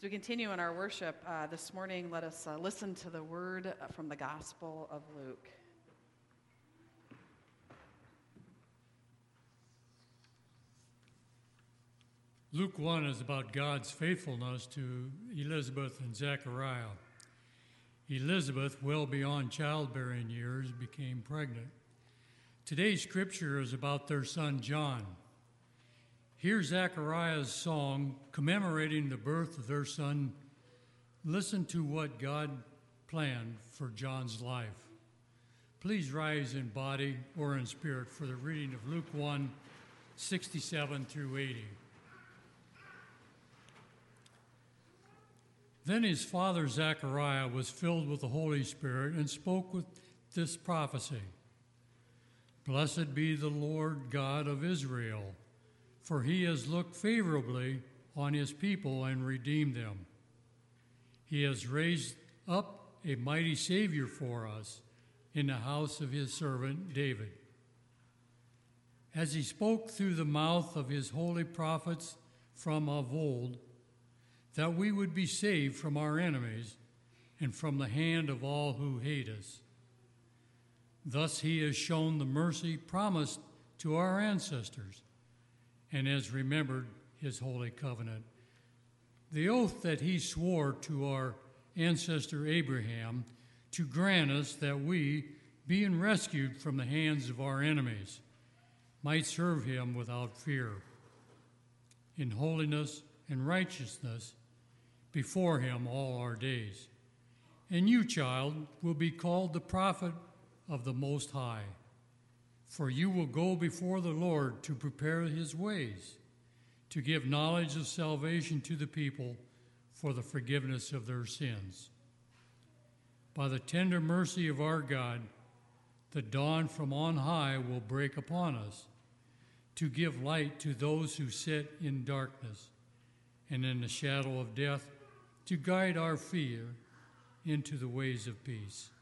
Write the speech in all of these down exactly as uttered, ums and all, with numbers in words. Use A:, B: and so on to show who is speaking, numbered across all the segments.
A: As we continue in our worship uh, this morning, let us uh, listen to the word from the Gospel of Luke.
B: Luke one is about God's faithfulness to Elizabeth and Zechariah. Elizabeth, well beyond childbearing years, became pregnant. Today's scripture is about their son John. Hear Zechariah's song commemorating the birth of their son. Listen to what God planned for John's life. Please rise in body or in spirit for the reading of Luke one, sixty-seven through eighty. Then his father Zechariah was filled with the Holy Spirit and spoke with this prophecy. Blessed be the Lord God of Israel, for he has looked favorably on his people and redeemed them. He has raised up a mighty Savior for us in the house of his servant David. As he spoke through the mouth of his holy prophets from of old, that we would be saved from our enemies and from the hand of all who hate us. Thus he has shown the mercy promised to our ancestors and has remembered his holy covenant. The oath that he swore to our ancestor Abraham to grant us that we, being rescued from the hands of our enemies, might serve him without fear, in holiness and righteousness before him all our days. And you, child, will be called the prophet of the Most High, for you will go before the Lord to prepare his ways, to give knowledge of salvation to the people for the forgiveness of their sins. By the tender mercy of our God, the dawn from on high will break upon us, to give light to those who sit in darkness and in the shadow of death, to guide our feet into the ways of peace.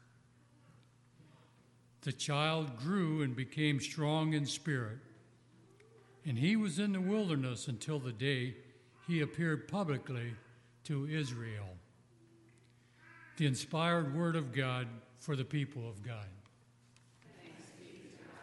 B: The child grew and became strong in spirit, and he was in the wilderness until the day he appeared publicly to Israel. The inspired word of God for the people of God.
A: Thanks be to God.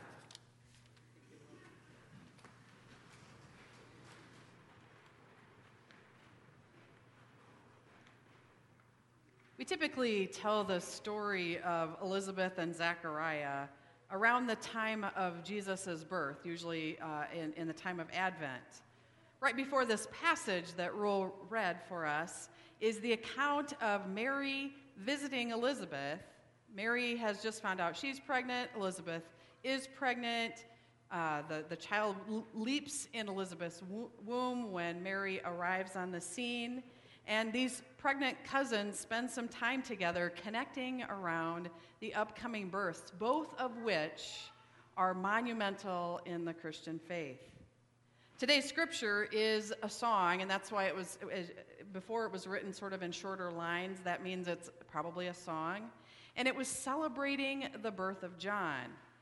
A: We typically tell the story of Elizabeth and Zechariah around the time of Jesus' birth, usually uh, in, in the time of Advent. Right before this passage that Roel read for us is the account of Mary visiting Elizabeth. Mary has just found out she's pregnant. Elizabeth is pregnant. Uh, the, the child leaps in Elizabeth's womb when Mary arrives on the scene. And these pregnant cousins spend some time together connecting around the upcoming births, both of which are monumental in the Christian faith. Today's scripture is a song, and that's why it was, before it was written sort of in shorter lines, that means it's probably a song. And it was celebrating the birth of John.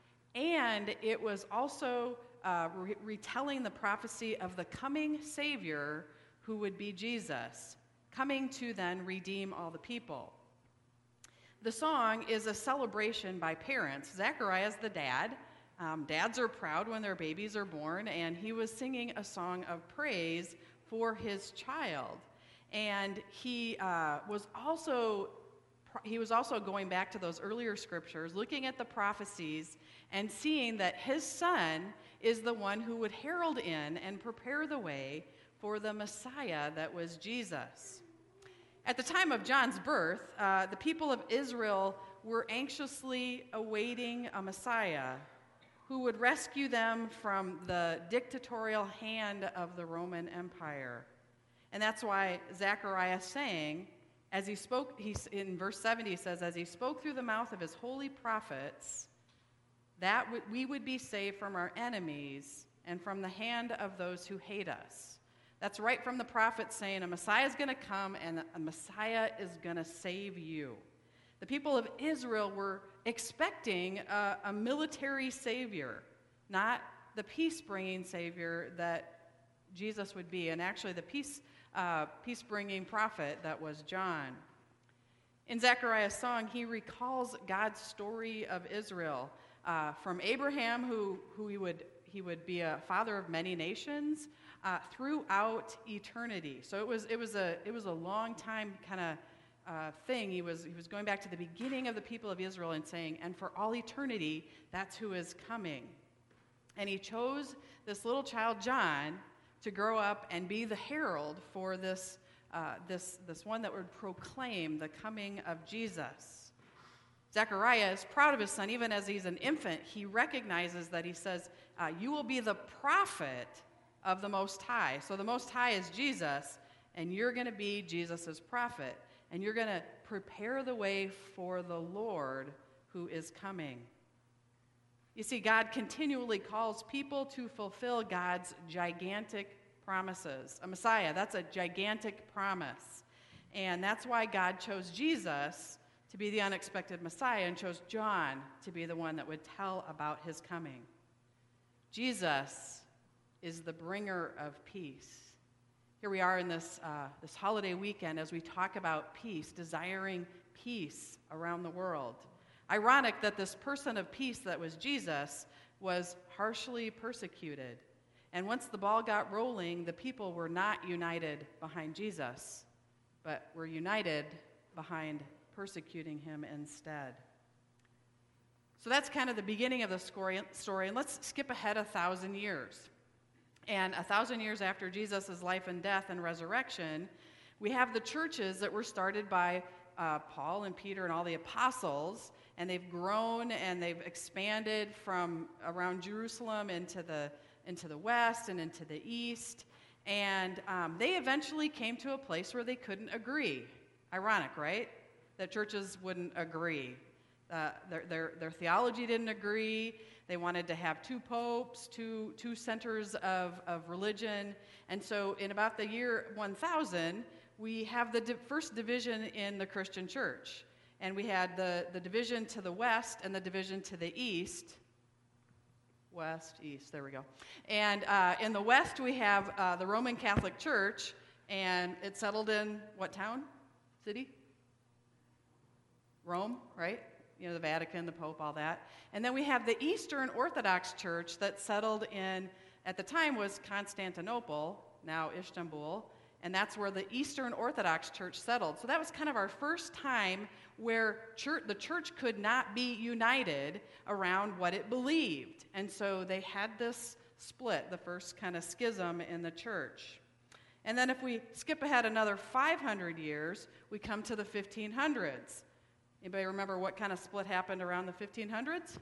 A: And it was also uh, re- retelling the prophecy of the coming Savior who would be Jesus, coming to then redeem all the people. The song is a celebration by parents. Zechariah's the dad. Um, dads are proud when their babies are born, and he was singing a song of praise for his child. And he uh, was also he was also going back to those earlier scriptures, looking at the prophecies and seeing that his son is the one who would herald in and prepare the way for the Messiah that was Jesus. At the time of John's birth, uh, the people of Israel were anxiously awaiting a Messiah who would rescue them from the dictatorial hand of the Roman Empire. And that's why Zechariah sang, as he spoke, he, in verse seventy he says, as he spoke through the mouth of his holy prophets, that w- we would be saved from our enemies and from the hand of those who hate us. That's right from the prophet saying a Messiah is going to come and a Messiah is going to save you. The people of Israel were expecting a, a military savior, not the peace-bringing savior that Jesus would be. And actually the peace uh, peace-bringing prophet that was John. In Zechariah's song, he recalls God's story of Israel, uh, from Abraham, who, who he would he would be a father of many nations, uh, throughout eternity. So it was it was a it was a long time kind of uh, thing. He was he was going back to the beginning of the people of Israel and saying, and for all eternity, that's who is coming. And he chose this little child John to grow up and be the herald for this. Uh, this, this one that would proclaim the coming of Jesus. Zechariah is proud of his son. Even as he's an infant, he recognizes that he says, uh, you will be the prophet of the Most High. So the Most High is Jesus, and you're going to be Jesus' prophet. And you're going to prepare the way for the Lord who is coming. You see, God continually calls people to fulfill God's gigantic promises. A Messiah, that's a gigantic promise. And that's why God chose Jesus to be the unexpected Messiah and chose John to be the one that would tell about his coming. Jesus is the bringer of peace. Here we are in this, uh, this holiday weekend as we talk about peace, desiring peace around the world. Ironic that this person of peace that was Jesus was harshly persecuted. And once the ball got rolling, the people were not united behind Jesus, but were united behind persecuting him instead. So that's kind of the beginning of the story, and let's skip ahead a thousand years. And a thousand years after Jesus' life and death and resurrection, we have the churches that were started by uh, Paul and Peter and all the apostles, and they've grown and they've expanded from around Jerusalem into the into the west and into the east, and um, they eventually came to a place where they couldn't agree. Ironic, right? That churches wouldn't agree. Uh, their, their, their theology didn't agree. They wanted to have two popes, two, two centers of, of religion, and so in about the year one thousand, we have the di- first division in the Christian church, and we had the, the division to the west and the division to the east. West, east, there we go. And uh, in the west, we have uh, the Roman Catholic Church, and it settled in what town? City? Rome, right? You know, the Vatican, the Pope, all that. And then we have the Eastern Orthodox Church that settled in, at the time was Constantinople, now Istanbul, and that's where the Eastern Orthodox Church settled. So that was kind of our first time where church, the church could not be united around what it believed. And so they had this split, the first kind of schism in the church. And then if we skip ahead another five hundred years, we come to the fifteen hundreds. Anybody remember what kind of split happened around the fifteen hundreds?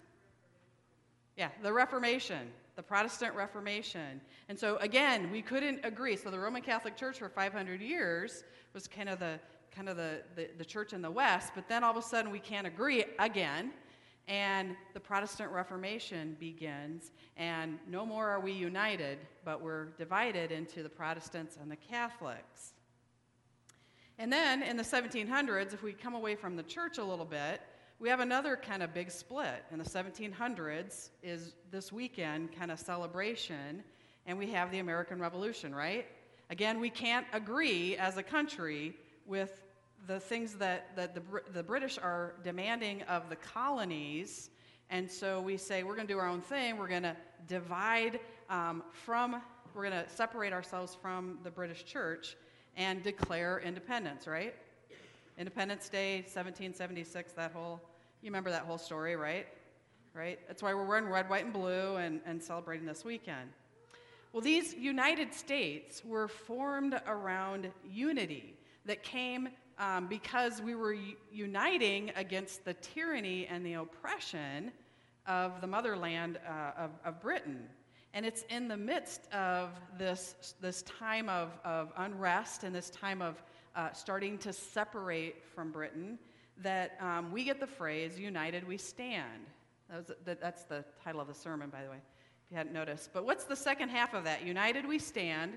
A: Yeah, the Reformation, the Protestant Reformation. And so again, we couldn't agree. So the Roman Catholic Church for five hundred years was kind of the kind of the, the, the church in the West, but then all of a sudden we can't agree again, and the Protestant Reformation begins, and no more are we united, but we're divided into the Protestants and the Catholics. And then in the seventeen hundreds, if we come away from the church a little bit, we have another kind of big split. In the seventeen hundreds is this weekend kind of celebration, and we have the American Revolution, right? Again, we can't agree as a country with the things that, that the, the British are demanding of the colonies, and so we say we're going to do our own thing. We're going to divide um, from, we're going to separate ourselves from the British Church and declare independence, right? Independence Day, seventeen seventy-six, that whole, you remember that whole story, right? Right? That's why we're wearing red, white, and blue and, and celebrating this weekend. Well, these United States were formed around unity that came um, because we were u- uniting against the tyranny and the oppression of the motherland uh, of, of Britain. And it's in the midst of this, this time of, of unrest and this time of uh, starting to separate from Britain that um, we get the phrase, united we stand. That was, that, that's the title of the sermon, by the way, if you hadn't noticed. But what's the second half of that? United we stand,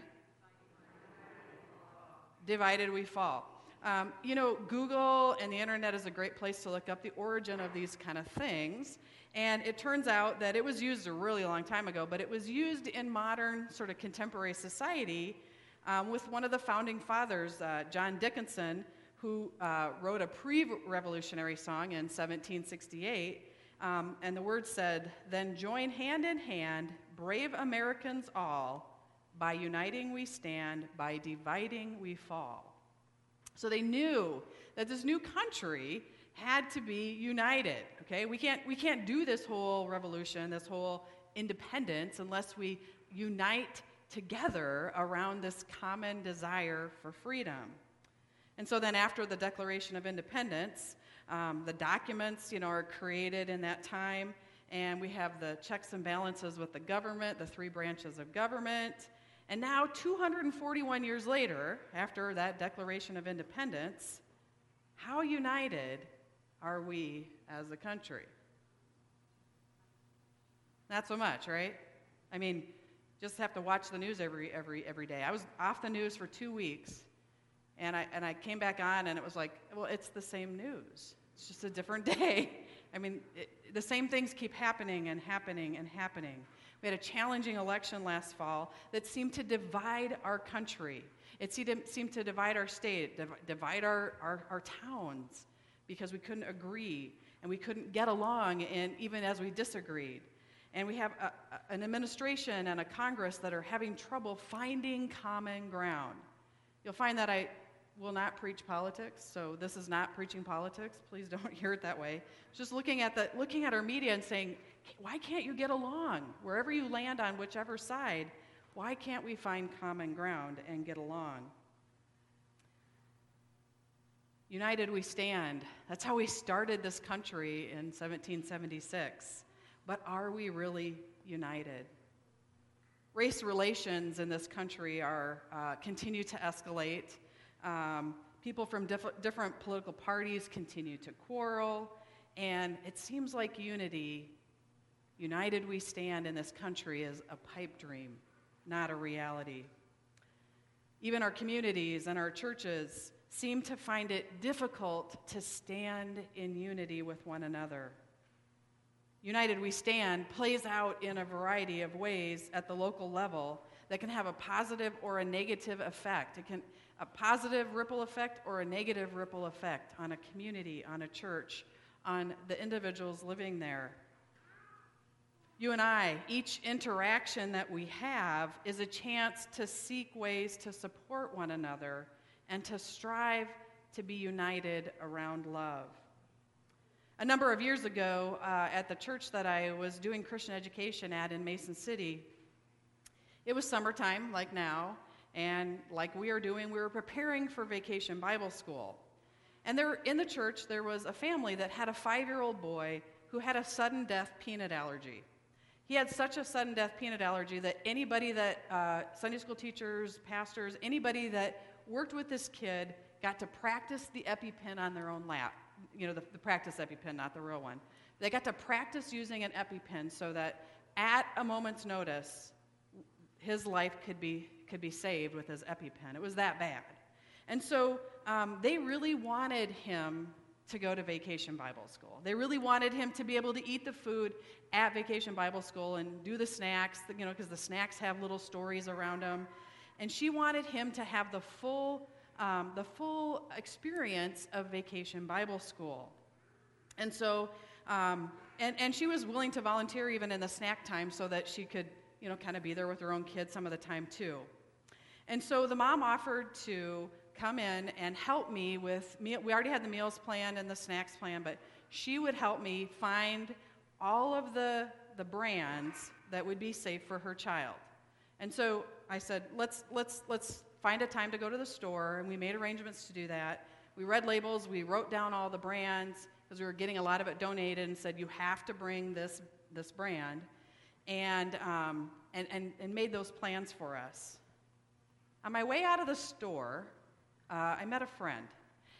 A: divided we fall. Um, you know, Google and the internet is a great place to look up the origin of these kind of things. And it turns out that it was used a really long time ago, but it was used in modern sort of contemporary society um, with one of the founding fathers, uh, John Dickinson, who uh, wrote a pre-revolutionary song in seventeen sixty-eight, um, and the words said, "Then join hand in hand, brave Americans all, by uniting we stand, by dividing we fall." So they knew that this new country had to be united, okay? We can't, we can't do this whole revolution, this whole independence, unless we unite together around this common desire for freedom. And so then after the Declaration of Independence, um, the documents, you know, are created in that time, and we have the checks and balances with the government, the three branches of government. And now, two hundred forty-one years later, after that Declaration of Independence, how united are we as a country? Not so much, right? I mean, just have to watch the news every every every day. I was off the news for two weeks, and I and I came back on, and it was like, well, it's the same news. It's just a different day. I mean, it, the same things keep happening and happening and happening. We had a challenging election last fall that seemed to divide our country. It seemed to divide our state, divide our, our, our towns, because we couldn't agree, and we couldn't get along, and even as we disagreed. And we have a, a, an administration and a Congress that are having trouble finding common ground. You'll find that I will not preach politics, so this is not preaching politics. Please don't hear it that way. It's just looking at the looking at our media and saying, why can't you get along? Wherever you land on whichever side, why can't we find common ground and get along? United we stand. That's how we started this country in seventeen seventy-six. But are we really united? Race relations in this country are uh, continue to escalate. Um, people from diff- different political parties continue to quarrel, and it seems like unity, united we stand in this country, is a pipe dream, not a reality. Even our communities and our churches seem to find it difficult to stand in unity with one another. United We Stand plays out in a variety of ways at the local level that can have a positive or a negative effect. It can a positive ripple effect or a negative ripple effect on a community, on a church, on the individuals living there. You and I, each interaction that we have is a chance to seek ways to support one another and to strive to be united around love. A number of years ago, uh, at the church that I was doing Christian education at in Mason City, it was summertime, like now, and like we are doing, we were preparing for Vacation Bible School. And there, in the church, there was a family that had a five-year-old boy who had a sudden death peanut allergy. He had such a sudden death peanut allergy that anybody that, uh, Sunday school teachers, pastors, anybody that worked with this kid got to practice the EpiPen on their own lap. You know, the, the practice EpiPen, not the real one. They got to practice using an EpiPen so that at a moment's notice, his life could be could be saved with his EpiPen. It was that bad. And so um, they really wanted him to go to Vacation Bible School. They really wanted him to be able to eat the food at Vacation Bible School and do the snacks, you know, because the snacks have little stories around them. And she wanted him to have the full Um, the full experience of Vacation Bible School. And so, um, and, and she was willing to volunteer even in the snack time so that she could, you know, kind of be there with her own kids some of the time too. And so the mom offered to come in and help me with, meal, we already had the meals planned and the snacks planned, but she would help me find all of the, the brands that would be safe for her child. And so I said, let's, let's, let's, find a time to go to the store, and we made arrangements to do that. We read labels, we wrote down all the brands, because we were getting a lot of it donated, and said, you have to bring this this brand, and, um, and, and, and made those plans for us. On my way out of the store, uh, I met a friend,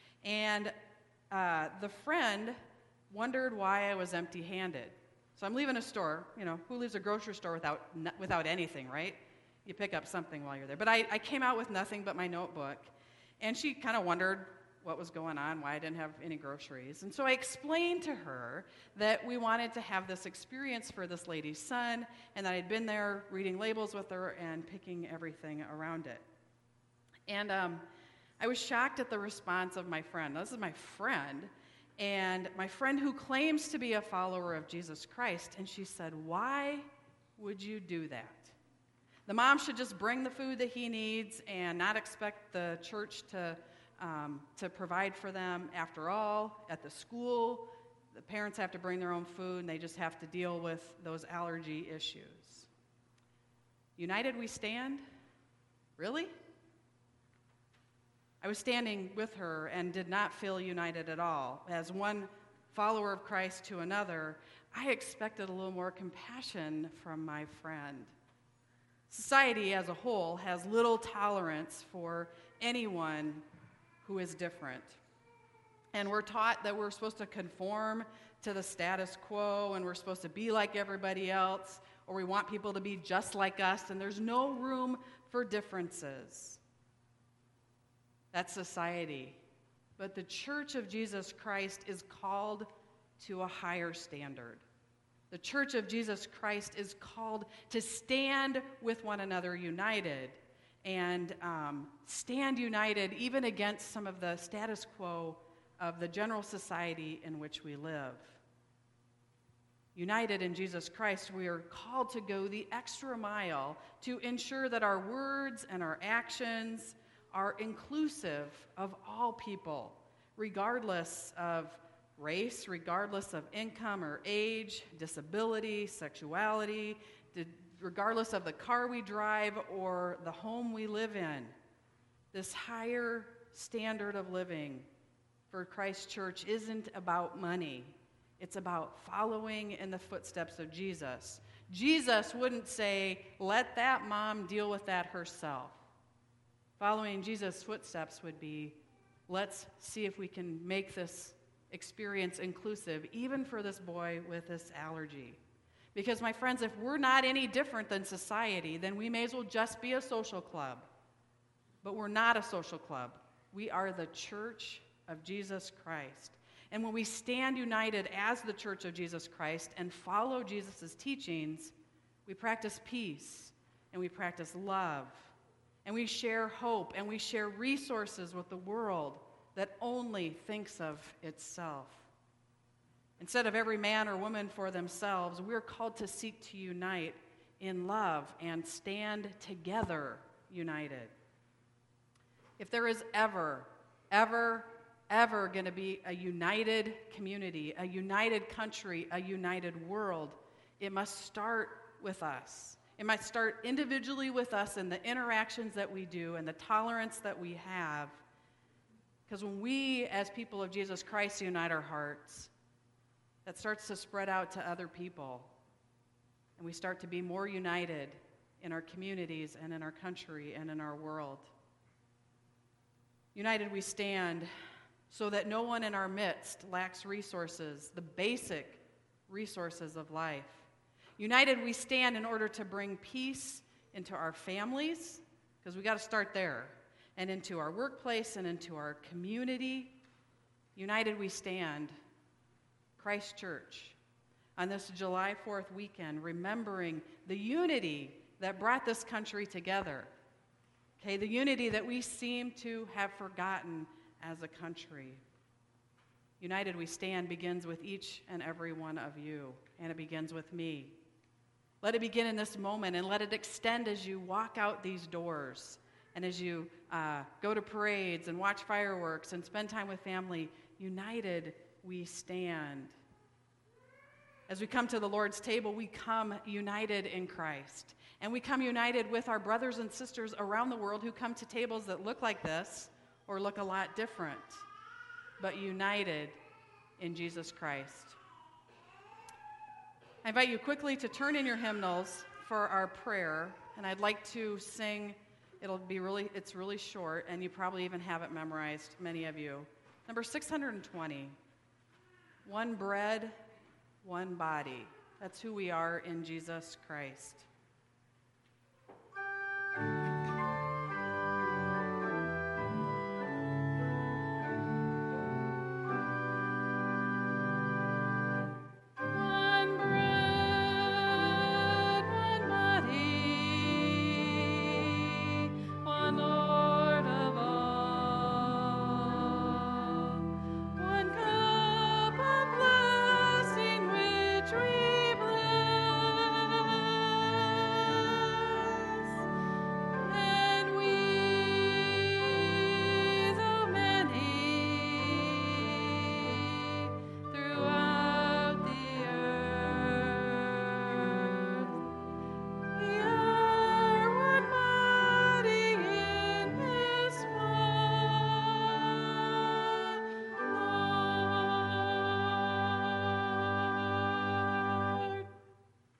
A: and uh, the friend wondered why I was empty-handed. So I'm leaving a store, you know, who leaves a grocery store without without anything, right? You pick up something while you're there. But I, I came out with nothing but my notebook, and she kind of wondered what was going on, why I didn't have any groceries. And so I explained to her that we wanted to have this experience for this lady's son, and that I'd been there reading labels with her and picking everything around it. And um, I was shocked at the response of my friend. Now, this is my friend, and my friend who claims to be a follower of Jesus Christ, and she said, "Why would you do that? The mom should just bring the food that he needs and not expect the church to, um, to provide for them. After all, at the school, the parents have to bring their own food, and they just have to deal with those allergy issues." United we stand? Really? I was standing with her and did not feel united at all. As one follower of Christ to another, I expected a little more compassion from my friend. Society as a whole has little tolerance for anyone who is different. And we're taught that we're supposed to conform to the status quo, and we're supposed to be like everybody else, or we want people to be just like us, and there's no room for differences. That's society. But the Church of Jesus Christ is called to a higher standard. The Church of Jesus Christ is called to stand with one another united and um, stand united even against some of the status quo of the general society in which we live. United in Jesus Christ, we are called to go the extra mile to ensure that our words and our actions are inclusive of all people, regardless of race, regardless of income or age, disability, sexuality, regardless of the car we drive or the home we live in. This higher standard of living for Christ Church isn't about money. It's about following in the footsteps of Jesus. Jesus wouldn't say, "Let that mom deal with that herself." Following Jesus' footsteps would be, let's see if we can make this experience inclusive, even for this boy with this allergy. Because, my friends, if we're not any different than society, then we may as well just be a social club. But we're not a social club. We are the Church of Jesus Christ. And when we stand united as the Church of Jesus Christ and follow Jesus' teachings, we practice peace, and we practice love, and we share hope, and we share resources with the world that only thinks of itself. Instead of every man or woman for themselves, we're called to seek to unite in love and stand together united. If there is ever, ever, ever going to be a united community, a united country, a united world, it must start with us. It must start individually with us in the interactions that we do and the tolerance that we have. Because when we, as people of Jesus Christ, unite our hearts, that starts to spread out to other people. And we start to be more united in our communities and in our country and in our world. United we stand so that no one in our midst lacks resources, the basic resources of life. United we stand in order to bring peace into our families, because we got to start there, and into our workplace and into our community. United we stand, Christ Church, on this July fourth weekend, remembering the unity that brought this country together. Okay, the unity that we seem to have forgotten as a country. United we stand begins with each and every one of you, and it begins with me. Let it begin in this moment, and let it extend as you walk out these doors, and as you uh, go to parades and watch fireworks and spend time with family. United we stand. As we come to the Lord's table, we come united in Christ. And we come united with our brothers and sisters around the world who come to tables that look like this or look a lot different, but united in Jesus Christ. I invite you quickly to turn in your hymnals for our prayer, and I'd like to sing. It'll be really, it's really short, and you probably even have it memorized, many of you. Number six hundred twenty, One bread, one body. That's who we are in Jesus Christ.